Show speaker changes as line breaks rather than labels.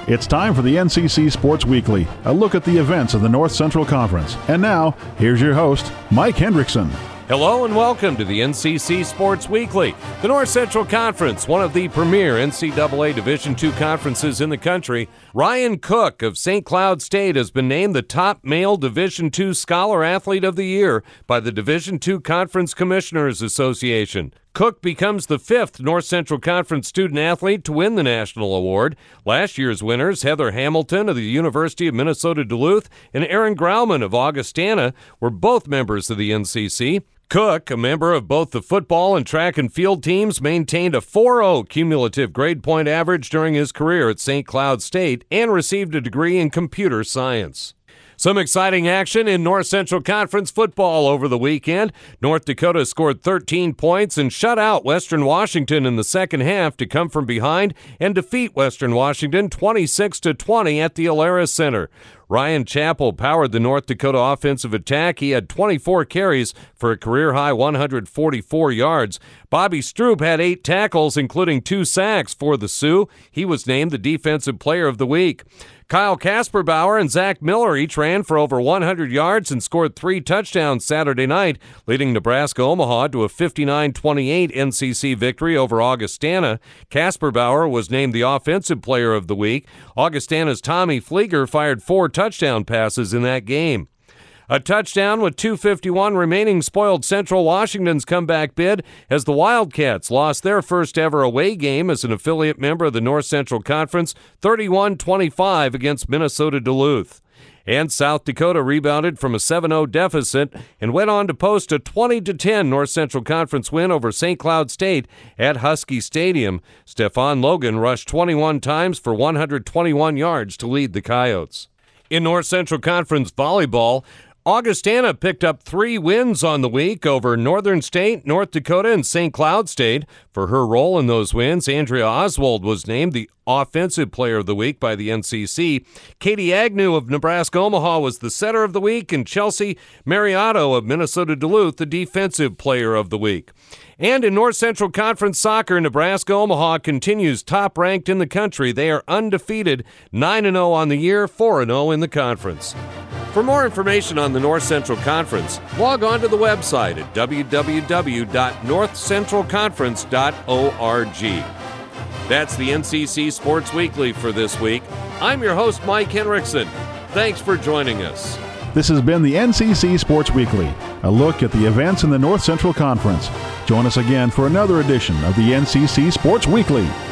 It's time for the NCC Sports Weekly, a look at the events of the North Central Conference. And now, here's your host, Mike Hendrickson.
Hello and welcome to the NCC Sports Weekly. The North Central Conference, one of the premier NCAA Division II conferences in the country. Ryan Cook of St. Cloud State has been named the top male Division II Scholar Athlete of the Year by the Division II Conference Commissioners Association. Cook becomes the fifth North Central Conference student athlete to win the national award. Last year's winners, Heather Hamilton of the University of Minnesota Duluth and Aaron Grauman of Augustana, were both members of the NCC. Cook, a member of both the football and track and field teams, maintained a 4.0 cumulative grade point average during his career at St. Cloud State and received a degree in computer science. Some exciting action in North Central Conference football over the weekend. North Dakota scored 13 points and shut out Western Washington in the second half to come from behind and defeat Western Washington 26-20 at the Alerus Center. Ryan Chappell powered the North Dakota offensive attack. He had 24 carries for a career-high 144 yards. Bobby Stroop had 8 tackles, including 2 sacks for the Sioux. He was named the Defensive Player of the Week. Kyle Kasperbauer and Zach Miller each ran for over 100 yards and scored 3 touchdowns Saturday night, leading Nebraska-Omaha to a 59-28 NCC victory over Augustana. Kasperbauer was named the Offensive Player of the Week. Augustana's Tommy Flieger fired 4 touchdown passes in that game. A touchdown with 2:51 remaining spoiled Central Washington's comeback bid as the Wildcats lost their first ever away game as an affiliate member of the North Central Conference, 31-25 against Minnesota Duluth. And South Dakota rebounded from a 7-0 deficit and went on to post a 20-10 North Central Conference win over St. Cloud State at Husky Stadium. Stephon Logan rushed 21 times for 121 yards to lead the Coyotes. In North Central Conference volleyball, Augustana picked up 3 wins on the week over Northern State, North Dakota, and St. Cloud State. For her role in those wins, Andrea Oswald was named the Offensive Player of the Week by the NCC. Katie Agnew of Nebraska-Omaha was the Setter of the Week, and Chelsea Mariotto of Minnesota Duluth the Defensive Player of the Week. And in North Central Conference soccer, Nebraska-Omaha continues top-ranked in the country. They are undefeated, 9-0 on the year, 4-0 in the conference. For more information on the North Central Conference, log on to the website at www.northcentralconference.org. That's the NCC Sports Weekly for this week. I'm your host, Mike Henrickson. Thanks for joining us.
This has been the NCC Sports Weekly, a look at the events in the North Central Conference. Join us again for another edition of the NCC Sports Weekly.